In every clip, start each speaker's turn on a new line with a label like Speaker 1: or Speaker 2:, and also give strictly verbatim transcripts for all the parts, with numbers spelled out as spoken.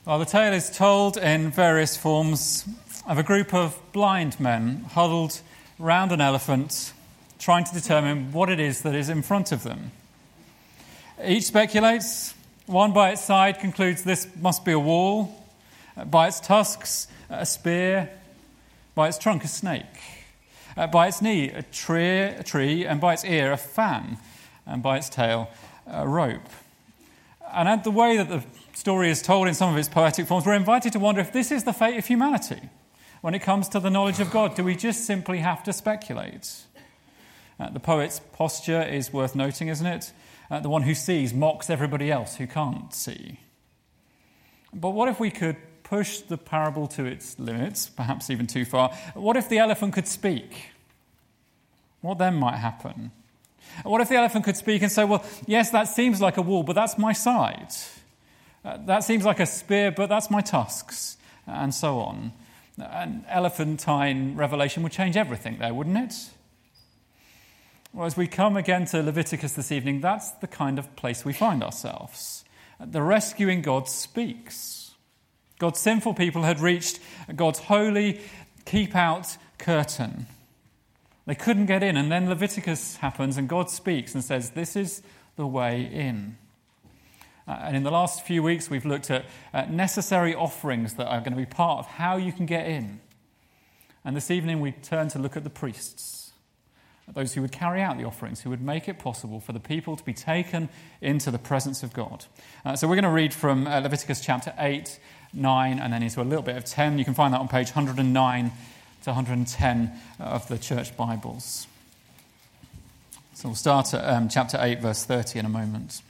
Speaker 1: Well, the tale is told in various forms of a group of blind men huddled round an elephant, trying to determine what it is that is in front of them. Each speculates. One by its side concludes this must be a wall. By its tusks, a spear. By its trunk, a snake. By its knee, a tree, a tree, and by its ear, a fan. And by its tail, a rope. And at the way that the story is told in some of its poetic forms, we're invited to wonder if this is the fate of humanity. When it comes to the knowledge of God, do we just simply have to speculate? Uh, the poet's posture is worth noting, isn't it? Uh, the one who sees mocks everybody else who can't see. But what if we could push the parable to its limits, perhaps even too far? What if the elephant could speak? What then might happen? What if the elephant could speak and say, well, yes, that seems like a wall, but that's my side. Uh, that seems like a spear, but that's my tusks, and so on. An elephantine revelation would change everything there, wouldn't it? Well, as we come again to Leviticus this evening, that's the kind of place we find ourselves. The rescuing God speaks. God's sinful people had reached God's holy keep-out curtain. They couldn't get in, and then Leviticus happens, and God speaks and says, this is the way in. Uh, and in the last few weeks, we've looked at uh, necessary offerings that are going to be part of how you can get in. And this evening, we turn to look at the priests, those who would carry out the offerings, who would make it possible for the people to be taken into the presence of God. Uh, so we're going to read from uh, Leviticus chapter eight, nine, and then into a little bit of ten. You can find that on page one hundred nine to one hundred ten of the church Bibles. So we'll start at um, chapter eight, verse thirty in a moment.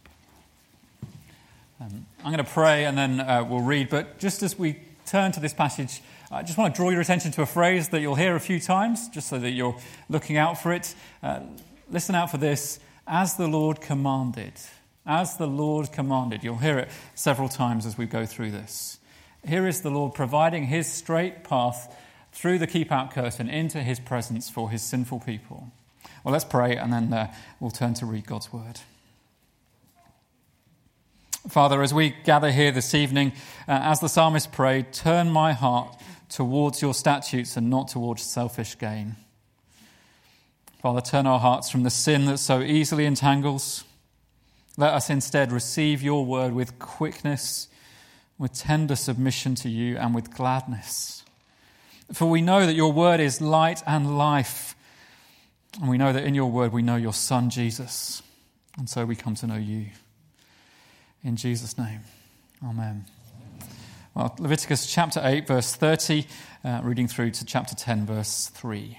Speaker 1: Um, I'm going to pray and then uh, we'll read, but just as we turn to this passage, I just want to draw your attention to a phrase that you'll hear a few times, just so that you're looking out for it. Uh, listen out for this, as the Lord commanded. As the Lord commanded. You'll hear it several times as we go through this. Here is the Lord providing his straight path through the keep-out curtain into his presence for his sinful people. Well, let's pray and then uh, we'll turn to read God's word. Father, as we gather here this evening, uh, as the psalmist prayed, turn my heart towards your statutes and not towards selfish gain. Father, turn our hearts from the sin that so easily entangles. Let us instead receive your word with quickness, with tender submission to you, and with gladness. For we know that your word is light and life, and we know that in your word we know your Son, Jesus, and so we come to know you. In Jesus' name, amen. Well, Leviticus chapter eight, verse thirty, uh, reading through to chapter ten, verse three.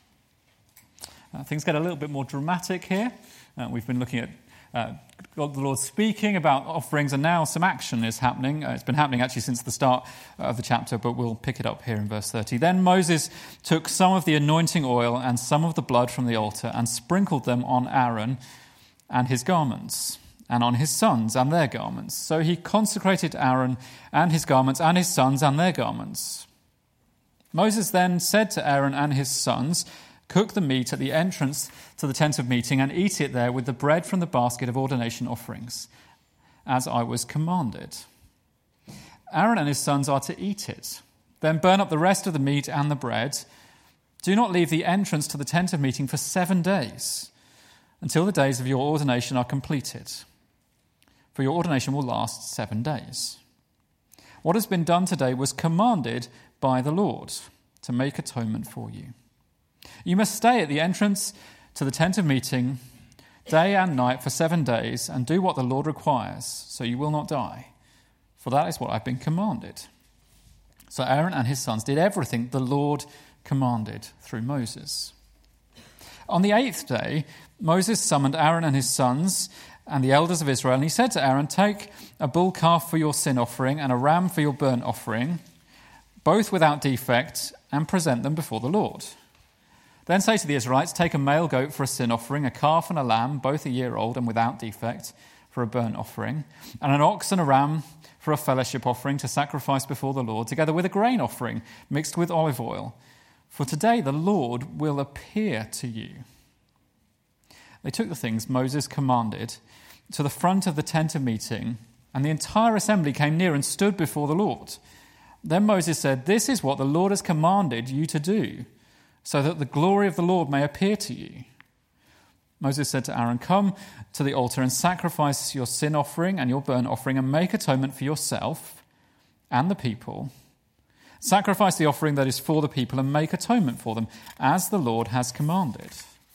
Speaker 1: Uh, things get a little bit more dramatic here. Uh, we've been looking at uh, God the Lord speaking about offerings, and now some action is happening. Uh, it's been happening actually since the start of the chapter, but we'll pick it up here in verse thirty. Then Moses took some of the anointing oil and some of the blood from the altar and sprinkled them on Aaron and his garments, and on his sons and their garments. So he consecrated Aaron and his garments and his sons and their garments. Moses then said to Aaron and his sons, cook the meat at the entrance to the tent of meeting and eat it there with the bread from the basket of ordination offerings, as I was commanded. Aaron and his sons are to eat it. Then burn up the rest of the meat and the bread. Do not leave the entrance to the tent of meeting for seven days, until the days of your ordination are completed. For your ordination will last seven days. What has been done today was commanded by the Lord to make atonement for you. You must stay at the entrance to the tent of meeting day and night for seven days and do what the Lord requires, so you will not die. For that is what I've been commanded. So Aaron and his sons did everything the Lord commanded through Moses. On the eighth day, Moses summoned Aaron and his sons and the elders of Israel, and he said to Aaron, take a bull calf for your sin offering and a ram for your burnt offering, both without defect, and present them before the Lord. Then say to the Israelites, take a male goat for a sin offering, a calf and a lamb, both a year old and without defect, for a burnt offering, and an ox and a ram for a fellowship offering to sacrifice before the Lord, together with a grain offering mixed with olive oil. For today the Lord will appear to you. They took the things Moses commanded to the front of the tent of meeting And the entire assembly came near and stood before the Lord. Then Moses said, "This is what the Lord has commanded you to do, so that the glory of the Lord may appear to you." Moses said to Aaron, "Come to the altar and sacrifice your sin offering and your burnt offering and make atonement for yourself and the people. Sacrifice the offering that is for the people and make atonement for them, as the Lord has commanded."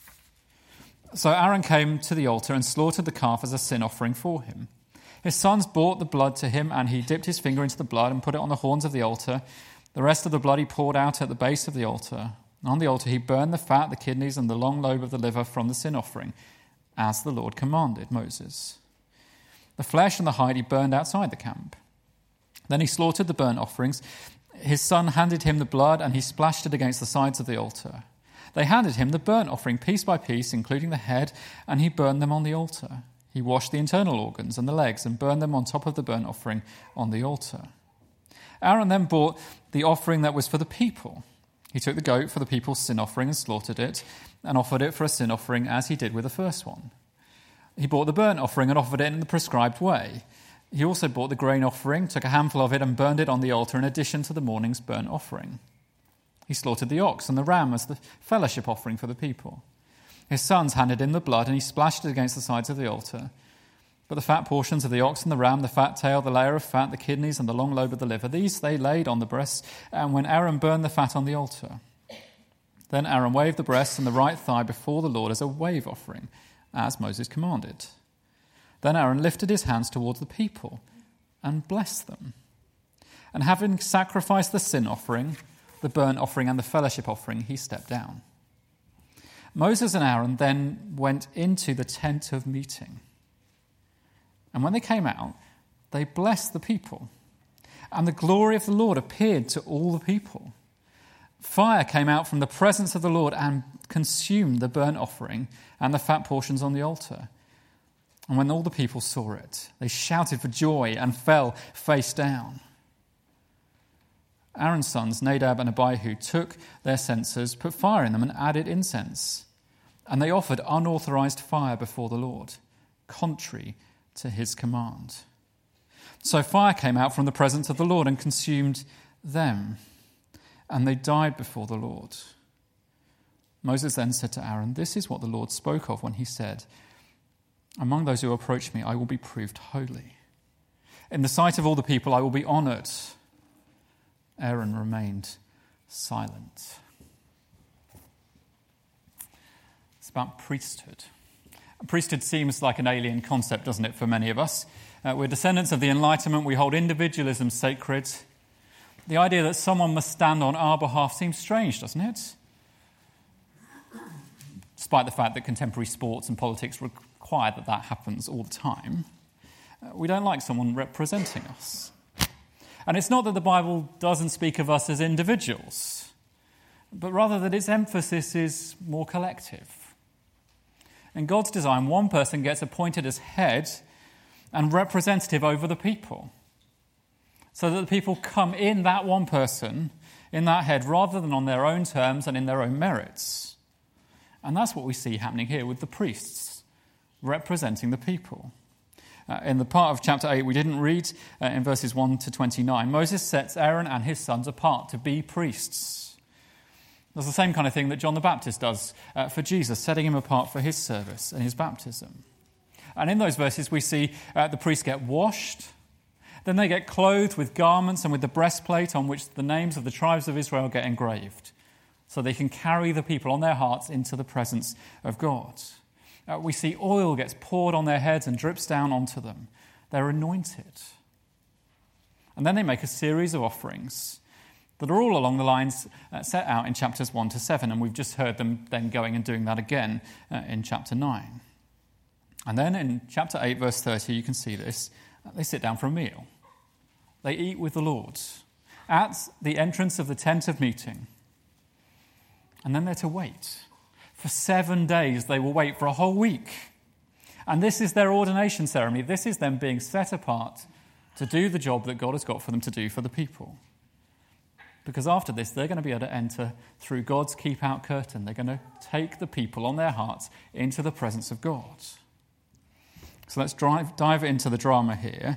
Speaker 1: So Aaron came to the altar and slaughtered the calf as a sin offering for him. His sons brought the blood to him, and he dipped his finger into the blood and put it on the horns of the altar. The rest of the blood he poured out at the base of the altar. On the altar he burned the fat, the kidneys, and the long lobe of the liver from the sin offering, as the Lord commanded Moses. The flesh and the hide he burned outside the camp. Then he slaughtered the burnt offerings. His son handed him the blood, and he splashed it against the sides of the altar. They handed him the burnt offering piece by piece, including the head, and he burned them on the altar. He washed the internal organs and the legs and burned them on top of the burnt offering on the altar. Aaron then brought the offering that was for the people. He took the goat for the people's sin offering and slaughtered it, and offered it for a sin offering as he did with the first one. He brought the burnt offering and offered it in the prescribed way. He also brought the grain offering, took a handful of it and burned it on the altar in addition to the morning's burnt offering. He slaughtered the ox and the ram as the fellowship offering for the people. His sons handed him the blood, and he splashed it against the sides of the altar. But the fat portions of the ox and the ram, the fat tail, the layer of fat, the kidneys, and the long lobe of the liver, these they laid on the breasts, and when Aaron burned the fat on the altar. Then Aaron waved the breast and the right thigh before the Lord as a wave offering, as Moses commanded. Then Aaron lifted his hands towards the people and blessed them. And having sacrificed the sin offering, the burnt offering, and the fellowship offering, he stepped down. Moses and Aaron then went into the tent of meeting. And when they came out, they blessed the people. And the glory of the Lord appeared to all the people. Fire came out from the presence of the Lord and consumed the burnt offering and the fat portions on the altar. And when all the people saw it, they shouted for joy and fell face down. Aaron's sons, Nadab and Abihu, took their censers, put fire in them, and added incense. And they offered unauthorized fire before the Lord, contrary to his command. So fire came out from the presence of the Lord and consumed them, and they died before the Lord. Moses then said to Aaron, "This is what the Lord spoke of when he said, 'Among those who approach me, I will be proved holy. In the sight of all the people, I will be honored.'" Aaron remained silent. It's about priesthood. Priesthood seems like an alien concept, doesn't it, for many of us? Uh, we're descendants of the Enlightenment. We hold individualism sacred. The idea that someone must stand on our behalf seems strange, doesn't it? Despite the fact that contemporary sports and politics require that that happens all the time, uh, we don't like someone representing us. And it's not that the Bible doesn't speak of us as individuals, but rather that its emphasis is more collective. In God's design, one person gets appointed as head and representative over the people, so that the people come in that one person, in that head, rather than on their own terms and in their own merits. And that's what we see happening here with the priests, representing the people. Uh, in the part of chapter eight we didn't read, uh, in verses one to twenty-nine, Moses sets Aaron and his sons apart to be priests. That's the same kind of thing that John the Baptist does uh, for Jesus, setting him apart for his service and his baptism. And in those verses we see uh, the priests get washed, then they get clothed with garments and with the breastplate on which the names of the tribes of Israel get engraved, so they can carry the people on their hearts into the presence of God. Uh, we see oil gets poured on their heads and drips down onto them. They're anointed. And then they make a series of offerings that are all along the lines uh, set out in chapters one to seven, and we've just heard them then going and doing that again uh, in chapter nine. And then in chapter eight, verse thirty, you can see this. They sit down for a meal. They eat with the Lord at the entrance of the tent of meeting. And then they're to wait. For seven days, they will wait for a whole week. And this is their ordination ceremony. This is them being set apart to do the job that God has got for them to do for the people. Because after this, they're going to be able to enter through God's keep-out curtain. They're going to take the people on their hearts into the presence of God. So let's drive, dive into the drama here.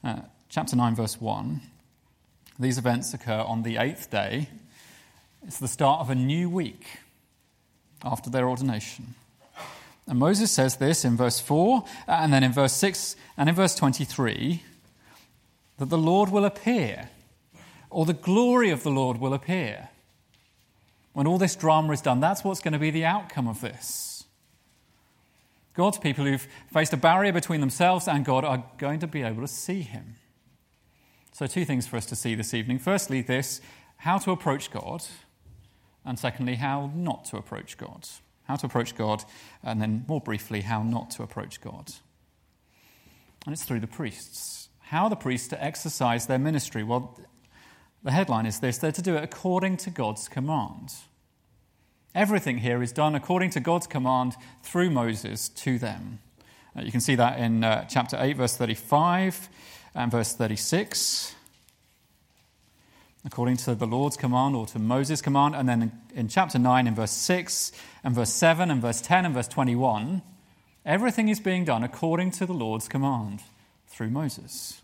Speaker 1: Uh, chapter nine, verse one. These events occur on the eighth day. It's the start of a new week after their ordination. And Moses says this in verse four, and then in verse six, and in verse twenty-three, that the Lord will appear, or the glory of the Lord will appear. When all this drama is done, that's what's going to be the outcome of this. God's people who've faced a barrier between themselves and God are going to be able to see him. So two things for us to see this evening. Firstly, this, how to approach God, and secondly, how not to approach God. How to approach God, and then more briefly, how not to approach God. And it's through the priests. How are the priests to exercise their ministry? Well, the headline is this: they're to do it according to God's command. Everything here is done according to God's command through Moses to them. Uh, you can see that in uh, chapter eight, verse thirty-five and verse thirty-six. According to the Lord's command or to Moses' command. And then in, in chapter nine, in verse six and verse seven and verse ten and verse twenty-one, everything is being done according to the Lord's command through Moses.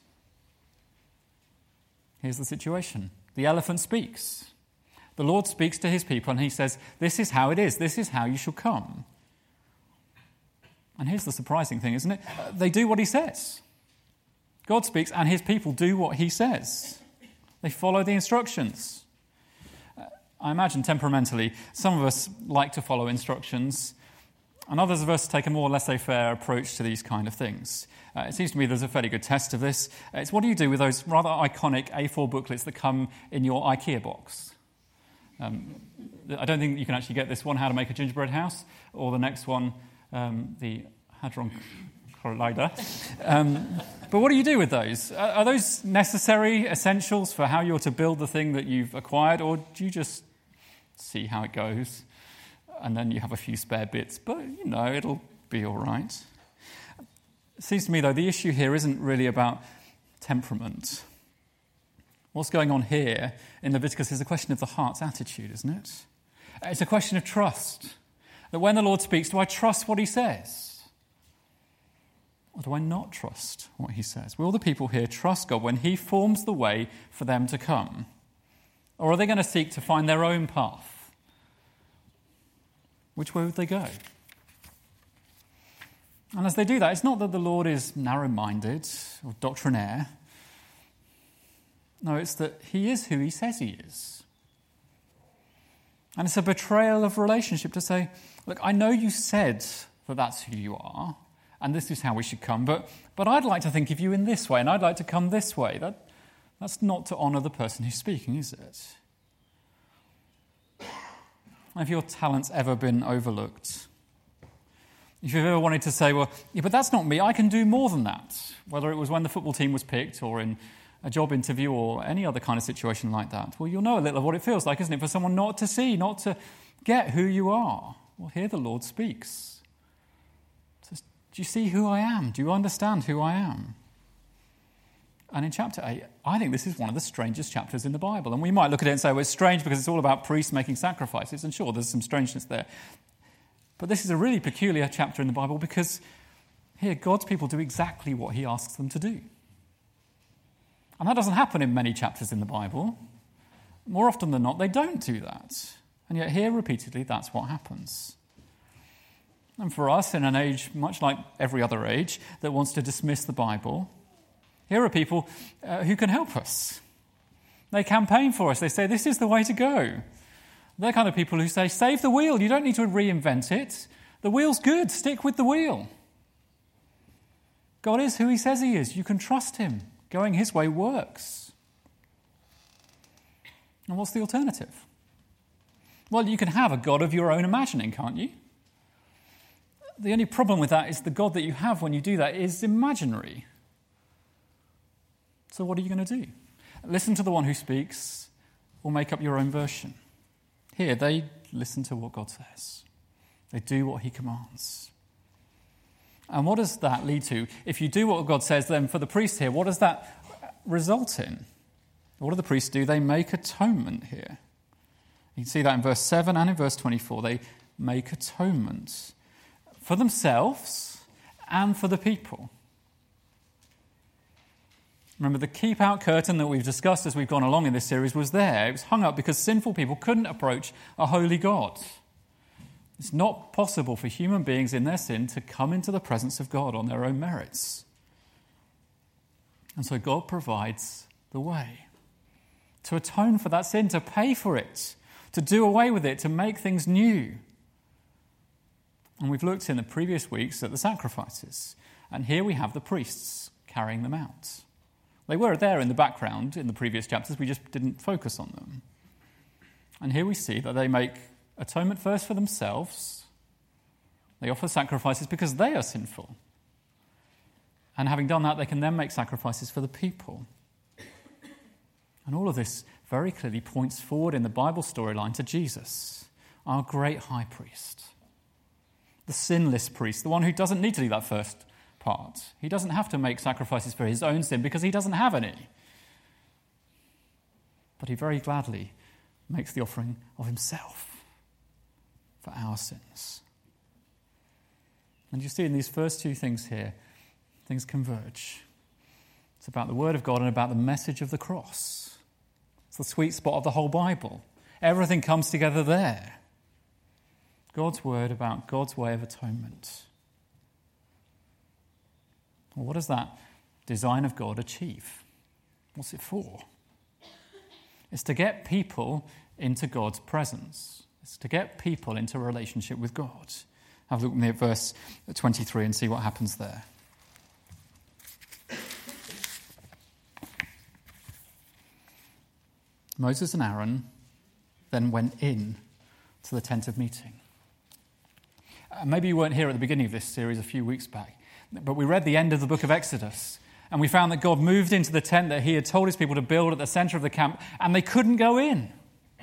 Speaker 1: Here's the situation. The elephant speaks. The Lord speaks to his people and he says, this is how it is. This is how you shall come. And here's the surprising thing, isn't it? Uh, they do what he says. God speaks and his people do what he says. They follow the instructions. Uh, I imagine temperamentally, some of us like to follow instructions, and others of us take a more laissez-faire approach to these kind of things. Uh, it seems to me there's a fairly good test of this. It's what do you do with those rather iconic A four booklets that come in your IKEA box? Um, I don't think you can actually get this one, How to Make a Gingerbread House, or the next one, um, the Hadron Collider. Um, but what do you do with those? Are, are those necessary essentials for how you're to build the thing that you've acquired, or do you just see how it goes, and then you have a few spare bits, but, you know, it'll be all right? It seems to me, though, the issue here isn't really about temperament. What's going on here in Leviticus is a question of the heart's attitude, isn't it? It's a question of trust. That when the Lord speaks, do I trust what he says? Or do I not trust what he says? Will the people here trust God when he forms the way for them to come? Or are they going to seek to find their own path? Which way would they go? And as they do that, it's not that the Lord is narrow-minded or doctrinaire. No, it's that he is who he says he is. And it's a betrayal of relationship to say, look, I know you said that that's who you are, and this is how we should come, but, but I'd like to think of you in this way, and I'd like to come this way. That, that's not to honour the person who's speaking, is it? Have your talents ever been overlooked? If you've ever wanted to say, well, yeah, but that's not me, I can do more than that, whether it was when the football team was picked or in a job interview or any other kind of situation like that, well, you'll know a little of what it feels like, isn't it, for someone not to see, not to get who you are. Well, here the Lord speaks. Says, do you see who I am? Do you understand who I am? And in chapter eight, I think this is one of the strangest chapters in the Bible. And we might look at it and say, well, it's strange because it's all about priests making sacrifices. And sure, there's some strangeness there. But this is a really peculiar chapter in the Bible because here God's people do exactly what he asks them to do. And that doesn't happen in many chapters in the Bible. More often than not, they don't do that. And yet here, repeatedly, that's what happens. And for us, in an age much like every other age that wants to dismiss the Bible, here are people uh, who can help us. They campaign for us. They say, this is the way to go. They're kind of people who say, save the wheel. You don't need to reinvent it. The wheel's good. Stick with the wheel. God is who he says he is. You can trust him. Going his way works. And what's the alternative? Well, you can have a God of your own imagining, can't you? The only problem with that is the God that you have when you do that is imaginary. So what are you going to do? Listen to the one who speaks or make up your own version? Here, they listen to what God says. They do what he commands. And what does that lead to? If you do what God says, then for the priests here, what does that result in? What do the priests do? They make atonement here. You can see that in verse seven and in verse twenty-four. They make atonement for themselves and for the people. Remember, the keep-out curtain that we've discussed as we've gone along in this series was there. It was hung up because sinful people couldn't approach a holy God. It's not possible for human beings in their sin to come into the presence of God on their own merits. And so God provides the way to atone for that sin, to pay for it, to do away with it, to make things new. And we've looked in the previous weeks at the sacrifices. And here we have the priests carrying them out. They were there in the background in the previous chapters, we just didn't focus on them. And here we see that they make atonement first for themselves. They offer sacrifices because they are sinful. And having done that, they can then make sacrifices for the people. And all of this very clearly points forward in the Bible storyline to Jesus, our great high priest, the sinless priest, the one who doesn't need to do that first part. He doesn't have to make sacrifices for his own sin because he doesn't have any. But he very gladly makes the offering of himself for our sins. And you see in these first two things here, things converge. It's about the Word of God and about the message of the cross. It's the sweet spot of the whole Bible. Everything comes together there. God's Word about God's way of atonement. Well, what does that design of God achieve? What's it for? It's to get people into God's presence. It's to get people into a relationship with God. Have a look at verse twenty-three and see what happens there. Moses and Aaron then went in to the tent of meeting. Uh, maybe you weren't here at the beginning of this series a few weeks back, but we read the end of the book of Exodus, and we found that God moved into the tent that he had told his people to build at the center of the camp, and they couldn't go in.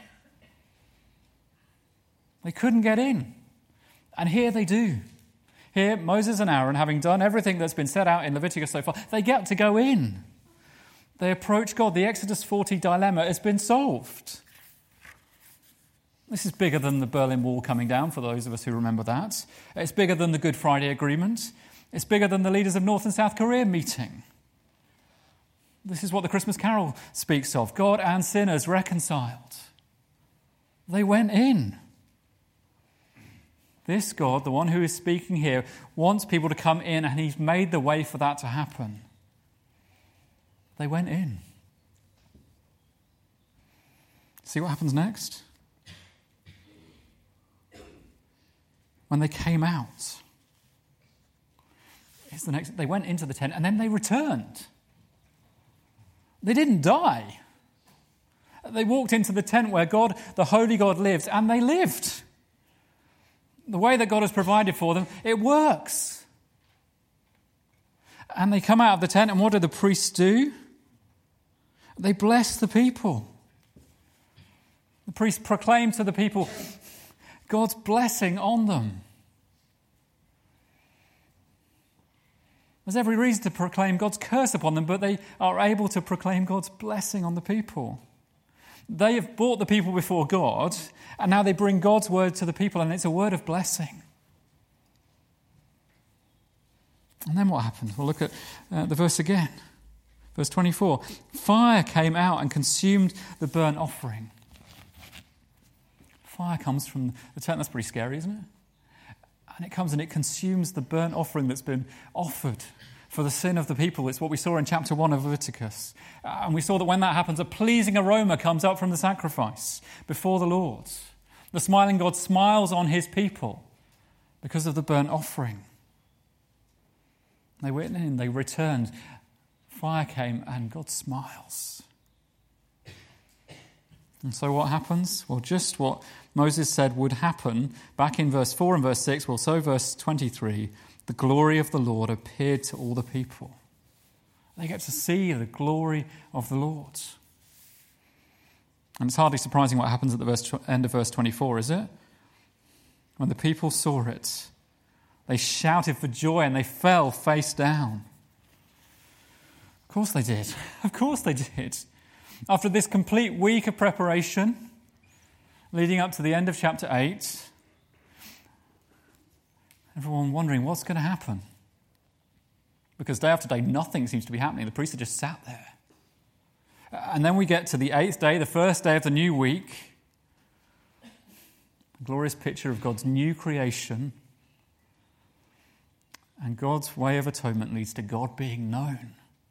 Speaker 1: They couldn't get in. And here they do. Here, Moses and Aaron, having done everything that's been set out in Leviticus so far, they get to go in. They approach God. The Exodus forty dilemma has been solved. This is bigger than the Berlin Wall coming down, for those of us who remember that. It's bigger than the Good Friday Agreement. It's bigger than the leaders of North and South Korea meeting. This is what the Christmas Carol speaks of. God and sinners reconciled. They went in. This God, the one who is speaking here, wants people to come in, and he's made the way for that to happen. They went in. See what happens next? When they came out, here's the next. They went into the tent and then they returned. They didn't die. They walked into the tent where God, the holy God, lives, and they lived. The way that God has provided for them, it works. And they come out of the tent, and what do the priests do? They bless the people. The priests proclaim to the people God's blessing on them. There's every reason to proclaim God's curse upon them, but they are able to proclaim God's blessing on the people. They have brought the people before God, and now they bring God's word to the people, and it's a word of blessing. And then what happens? We'll look at uh, the verse again. Verse twenty-four. Fire came out and consumed the burnt offering. Fire comes from the tent. That's pretty scary, isn't it? And it comes and it consumes the burnt offering that's been offered for the sin of the people. It's what we saw in chapter one of Leviticus. And we saw that when that happens, a pleasing aroma comes up from the sacrifice before the Lord. The smiling God smiles on his people because of the burnt offering. They went in, they returned. Fire came and God smiles. And so what happens? Well, just what Moses said would happen back in verse four and verse six. Well, so verse twenty-three, the glory of the Lord appeared to all the people. They get to see the glory of the Lord. And it's hardly surprising what happens at the verse, end of verse twenty-four, is it? When the people saw it, they shouted for joy and they fell face down. Of course they did. Of course they did. After this complete week of preparation, leading up to the end of chapter eight, everyone wondering what's going to happen. because day after day nothing seems to be happening. The priests are just sat there. And then we get to the eighth day, the first day of the new week, a glorious picture of God's new creation. And God's way of atonement leads to God being known.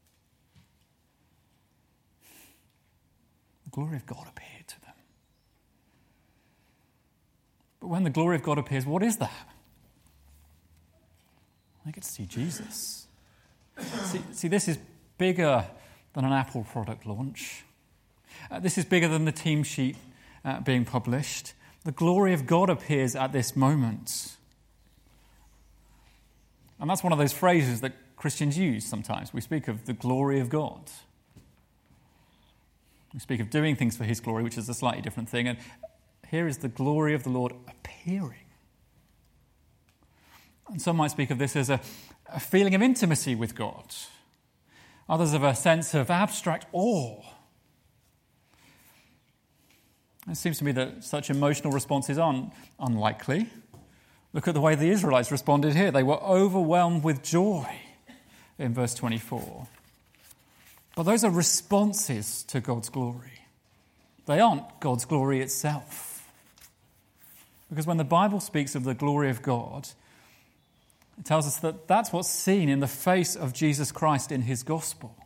Speaker 1: The glory of God appeared to them. But when the glory of God appears, what is that? I get to see Jesus. See, see this is bigger than an Apple product launch. Uh, this is bigger than the team sheet uh, being published. The glory of God appears at this moment. And that's one of those phrases that Christians use sometimes. We speak of the glory of God. We speak of doing things for his glory, which is a slightly different thing. And here is the glory of the Lord appearing. And some might speak of this as a, a feeling of intimacy with God. Others of a sense of abstract awe. It seems to me that such emotional responses aren't unlikely. Look at the way the Israelites responded here. They were overwhelmed with joy in verse twenty-four. But those are responses to God's glory. They aren't God's glory itself. Because when the Bible speaks of the glory of God, it tells us that that's what's seen in the face of Jesus Christ in his gospel.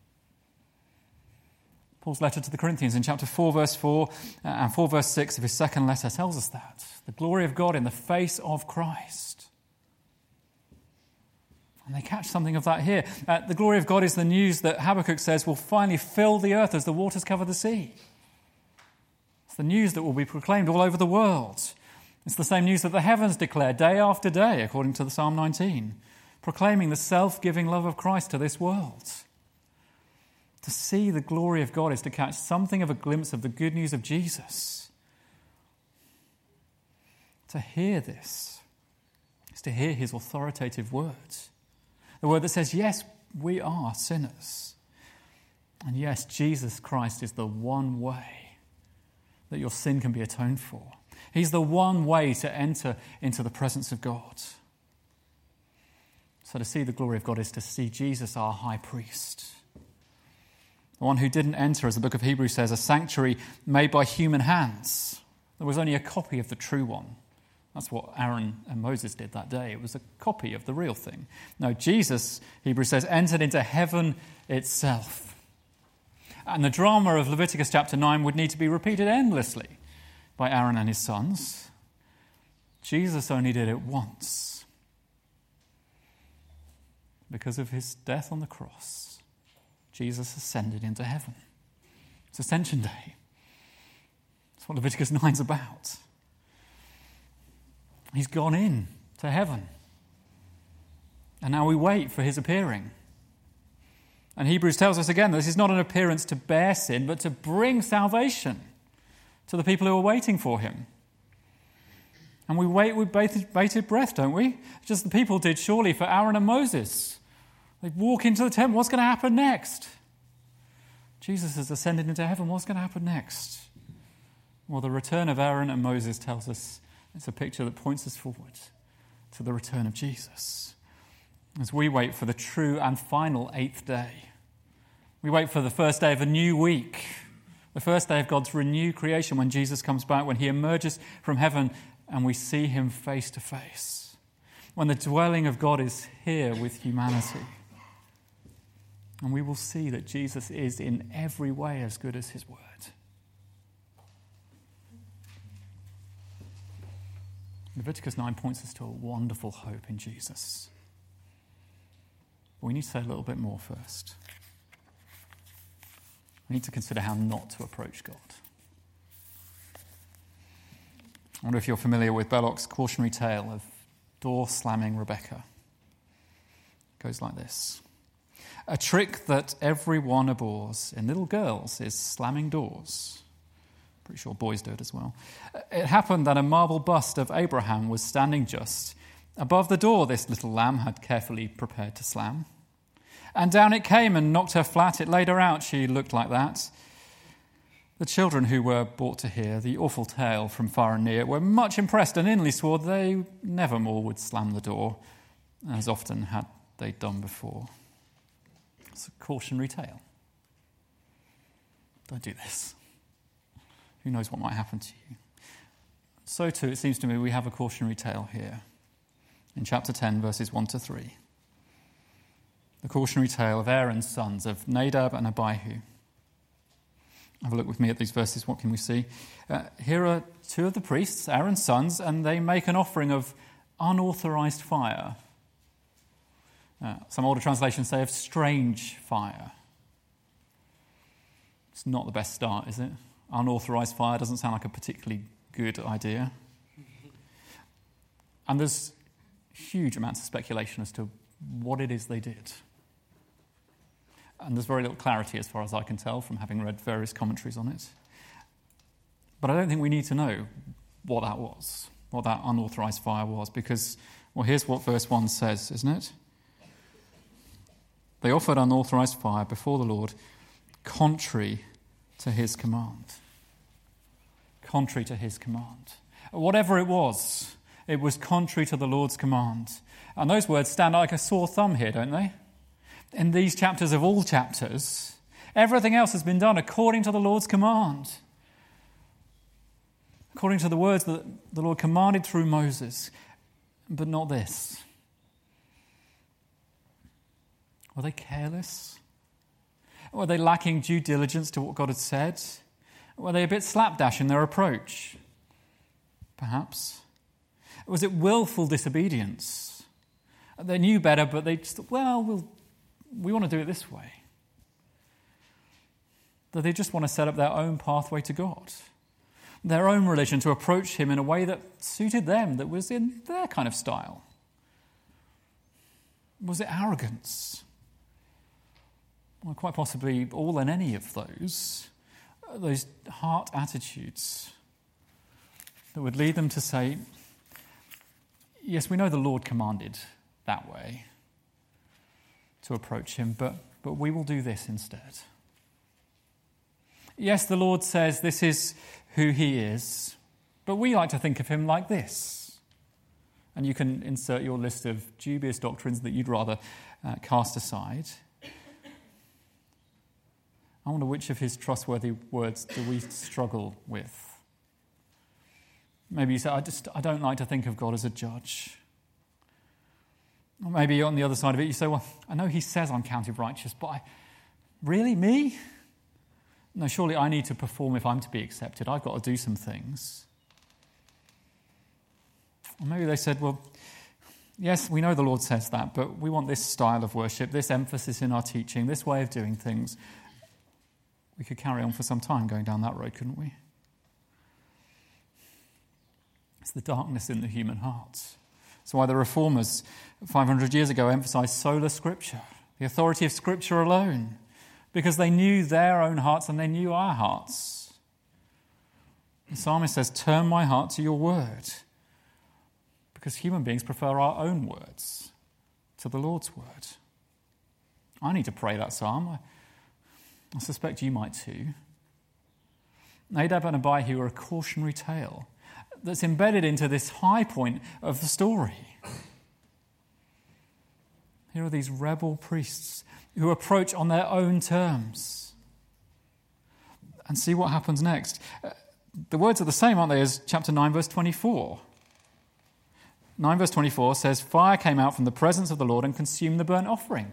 Speaker 1: Paul's letter to the Corinthians in chapter four, verse four, and four, verse six of his second letter tells us that. The glory of God in the face of Christ. And they catch something of that here. Uh, the glory of God is the news that Habakkuk says will finally fill the earth as the waters cover the sea. It's the news that will be proclaimed all over the world. It's the same news that the heavens declare day after day, according to the Psalm nineteen, proclaiming the self-giving love of Christ to this world. To see the glory of God is to catch something of a glimpse of the good news of Jesus. To hear this is to hear his authoritative words. The word that says, yes, we are sinners. And yes, Jesus Christ is the one way that your sin can be atoned for. He's the one way to enter into the presence of God. So to see the glory of God is to see Jesus, our high priest. The one who didn't enter, as the book of Hebrews says, a sanctuary made by human hands. There was only a copy of the true one. That's what Aaron and Moses did that day. It was a copy of the real thing. No, Jesus, Hebrews says, entered into heaven itself. And the drama of Leviticus chapter nine would need to be repeated endlessly by Aaron and his sons. Jesus only did it once. Because of his death on the cross, Jesus ascended into heaven. It's Ascension Day. That's what Leviticus nine is about. He's gone in to heaven. And now we wait for his appearing. And Hebrews tells us again that this is not an appearance to bear sin, but to bring salvation to the people who are waiting for him. And we wait with bated, bated breath, don't we? Just the people did surely for Aaron and Moses. They walk into the temple. What's going to happen next? Jesus has ascended into heaven. What's going to happen next? Well, the return of Aaron and Moses tells us it's a picture that points us forward to the return of Jesus. As we wait for the true and final eighth day. We wait for the first day of a new week. The first day of God's renewed creation when Jesus comes back, when he emerges from heaven and we see him face to face. When the dwelling of God is here with humanity. And we will see that Jesus is in every way as good as his word. Leviticus nine points us to a wonderful hope in Jesus. But we need to say a little bit more first. We need to consider how not to approach God. I wonder if you're familiar with Belloc's cautionary tale of door-slamming Rebecca. It goes like this. A trick that everyone abhors in little girls is slamming doors. Pretty sure boys do it as well. It happened that a marble bust of Abraham was standing just above the door this little lamb had carefully prepared to slam. And down it came and knocked her flat. It laid her out. She looked like that. The children who were brought to hear the awful tale from far and near were much impressed and inly swore they never more would slam the door, as often had they'd done before. It's a cautionary tale. Don't do this. Who knows what might happen to you? So too, it seems to me, we have a cautionary tale here in chapter ten, verses one to three. The cautionary tale of Aaron's sons, of Nadab and Abihu. Have a look with me at these verses. What can we see? Uh, here are two of the priests, Aaron's sons, and they make an offering of unauthorized fire. Uh, some older translations say of strange fire. It's not the best start, is it? Unauthorized fire doesn't sound like a particularly good idea. And there's huge amounts of speculation as to what it is they did. And there's very little clarity as far as I can tell from having read various commentaries on it. But I don't think we need to know what that was, what that unauthorized fire was, because, well, here's what verse one says, isn't it? They offered unauthorized fire before the Lord, contrary to his command. Contrary to his command. Whatever it was, it was contrary to the Lord's command. And those words stand like a sore thumb here, don't they? In these chapters of all chapters, everything else has been done according to the Lord's command. According to the words that the Lord commanded through Moses, but not this. Were they careless? Were they lacking due diligence to what God had said? Were they a bit slapdash in their approach? Perhaps. Was it willful disobedience? They knew better, but they just thought, well, we'll we want to do it this way. That they just want to set up their own pathway to God, their own religion, to approach him in a way that suited them, that was in their kind of style. Was it arrogance? Well, quite possibly all and any of those, those heart attitudes that would lead them to say, yes, we know the Lord commanded that way to approach him, but, but we will do this instead. Yes, the Lord says this is who he is, but we like to think of him like this. And you can insert your list of dubious doctrines that you'd rather uh, cast aside. I wonder which of his trustworthy words do we struggle with? Maybe you say, I just I don't like to think of God as a judge. Or maybe on the other side of it, you say, well, I know he says I'm counted righteous, but I, really, me? No, surely I need to perform if I'm to be accepted. I've got to do some things. Or maybe they said, well, yes, we know the Lord says that, but we want this style of worship, this emphasis in our teaching, this way of doing things. We could carry on for some time going down that road, couldn't we? It's the darkness in the human heart. That's why the Reformers five hundred years ago emphasized sola scriptura, the authority of Scripture alone, because they knew their own hearts and they knew our hearts. The psalmist says, turn my heart to your word, because human beings prefer our own words to the Lord's word. I need to pray that psalm. I, I suspect you might too. Nadab and Abihu are a cautionary tale that's embedded into this high point of the story. Here are these rebel priests who approach on their own terms. And see what happens next. The words are the same, aren't they, as chapter nine, verse twenty-four. nine, verse twenty-four says, fire came out from the presence of the Lord and consumed the burnt offering.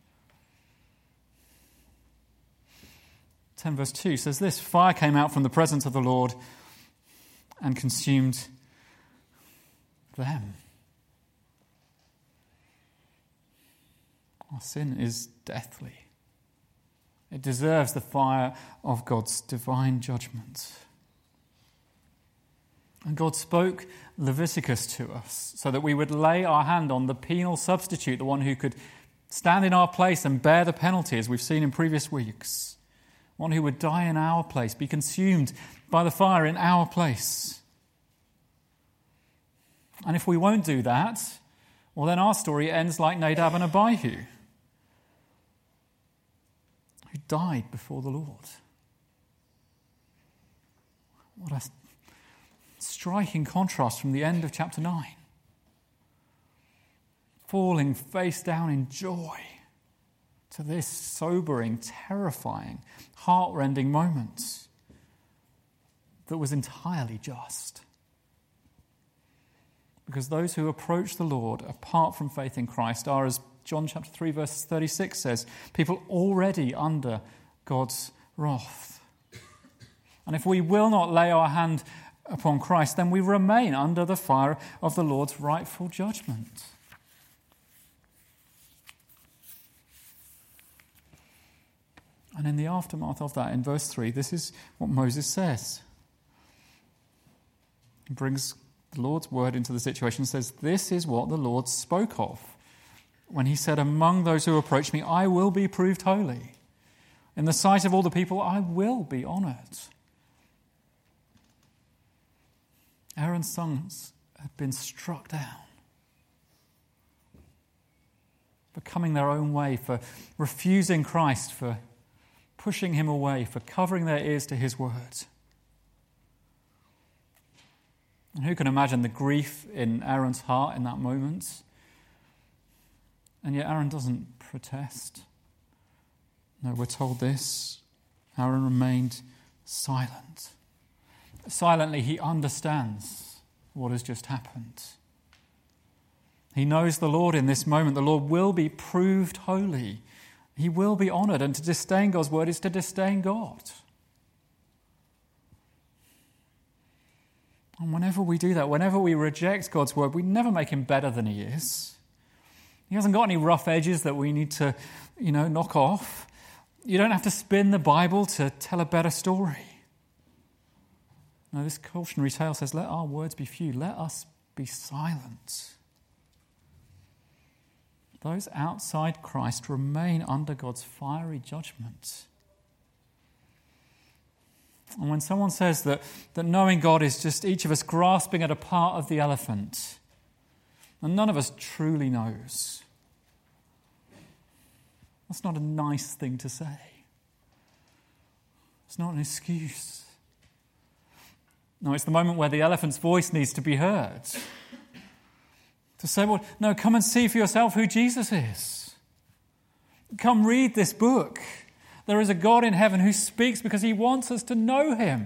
Speaker 1: ten, verse two says this, fire came out from the presence of the Lord and consumed them. Our sin is deathly. It deserves the fire of God's divine judgment. And God spoke Leviticus to us so that we would lay our hand on the penal substitute, the one who could stand in our place and bear the penalty, as we've seen in previous weeks. One who would die in our place, be consumed by the fire in our place. And if we won't do that, well, then our story ends like Nadab and Abihu, who died before the Lord. What a striking contrast from the end of chapter nine. falling face down in joy to this sobering, terrifying, heart-rending moment that was entirely just. Because those who approach the Lord apart from faith in Christ are, as John chapter three verse thirty-six says, people already under God's wrath. And if we will not lay our hand upon Christ, then we remain under the fire of the Lord's rightful judgment. And in the aftermath of that, in verse three, this is what Moses says. He brings the Lord's word into the situation and says, this is what the Lord spoke of when he said, among those who approach me, I will be proved holy. In the sight of all the people, I will be honoured. Aaron's sons had been struck down for coming their own way, for refusing Christ, for pushing him away, for covering their ears to his word. And who can imagine the grief in Aaron's heart in that moment? And yet Aaron doesn't protest. No, we're told this. Aaron remained silent. Silently, he understands what has just happened. He knows the Lord in this moment. The Lord will be proved holy. He will be honoured. And to disdain God's word is to disdain God. And whenever we do that, whenever we reject God's word, we never make him better than he is. He hasn't got any rough edges that we need to, you know, knock off. You don't have to spin the Bible to tell a better story. No, this cautionary tale says, let our words be few. Let us be silent. Those outside Christ remain under God's fiery judgment. And when someone says that, that knowing God is just each of us grasping at a part of the elephant, and none of us truly knows, that's not a nice thing to say. It's not an excuse. No, it's the moment where the elephant's voice needs to be heard. To say, well, no, come and see for yourself who Jesus is. Come read this book. There is a God in heaven who speaks because he wants us to know him.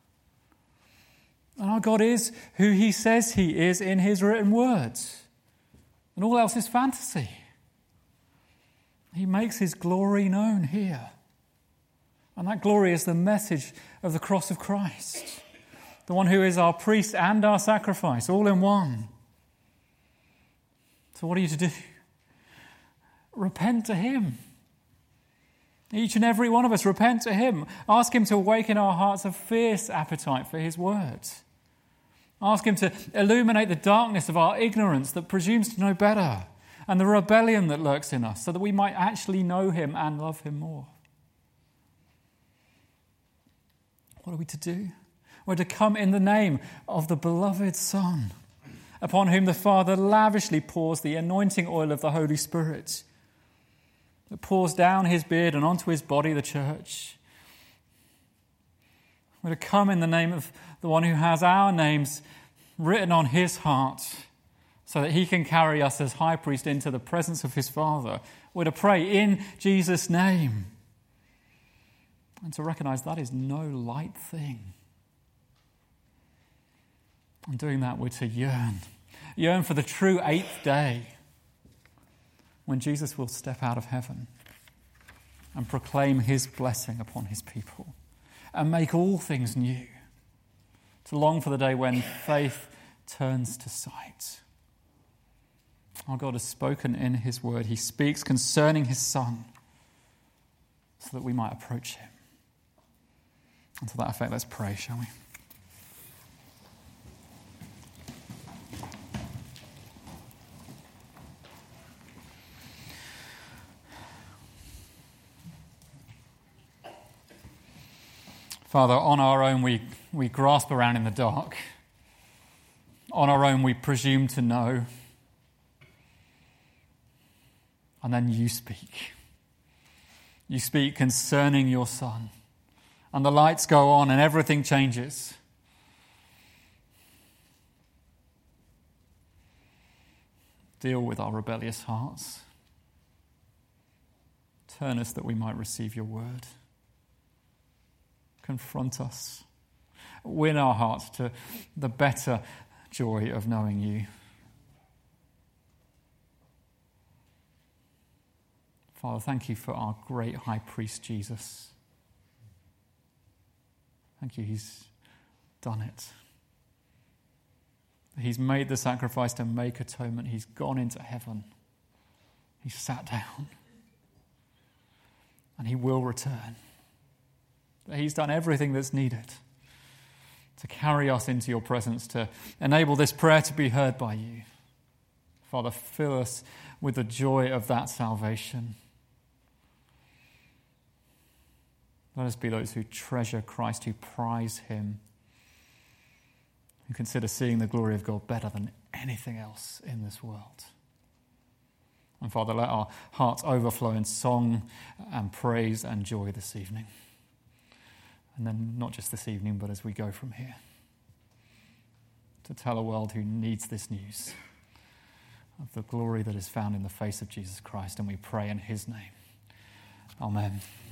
Speaker 1: And our God is who he says he is in his written words. And all else is fantasy. He makes his glory known here. And that glory is the message of the cross of Christ. The one who is our priest and our sacrifice, all in one. So what are you to do? Repent to him. Each and every one of us, repent to him. Ask him to awaken our hearts a fierce appetite for his word. Ask him to illuminate the darkness of our ignorance that presumes to know better and the rebellion that lurks in us so that we might actually know him and love him more. What are we to do? We're to come in the name of the beloved Son, upon whom the Father lavishly pours the anointing oil of the Holy Spirit, that pours down his beard and onto his body, the church. We're to come in the name of the one who has our names written on his heart so that he can carry us as high priest into the presence of his Father. We're to pray in Jesus' name and to recognize that is no light thing. And doing that, we're to yearn. Yearn for the true eighth day when Jesus will step out of heaven and proclaim his blessing upon his people and make all things new. To long for the day when faith turns to sight. Our God has spoken in his word. He speaks concerning his Son so that we might approach him. And to that effect, let's pray, shall we? Father, on our own we, we grasp around in the dark. On our own we presume to know. And then you speak. You speak concerning your Son. And the lights go on and everything changes. Deal with our rebellious hearts. Turn us that we might receive your word. Confront us. Win our hearts to the better joy of knowing you. Father, thank you for our great high priest, Jesus. Thank you, he's done it. He's made the sacrifice to make atonement. He's gone into heaven. He's sat down. And he will return. He's done everything that's needed to carry us into your presence, to enable this prayer to be heard by you. Father, fill us with the joy of that salvation. Let us be those who treasure Christ, who prize him, who consider seeing the glory of God better than anything else in this world. And Father, let our hearts overflow in song and praise and joy this evening. And then not just this evening, but as we go from here, to tell a world who needs this news of the glory that is found in the face of Jesus Christ. And we pray in his name. Amen.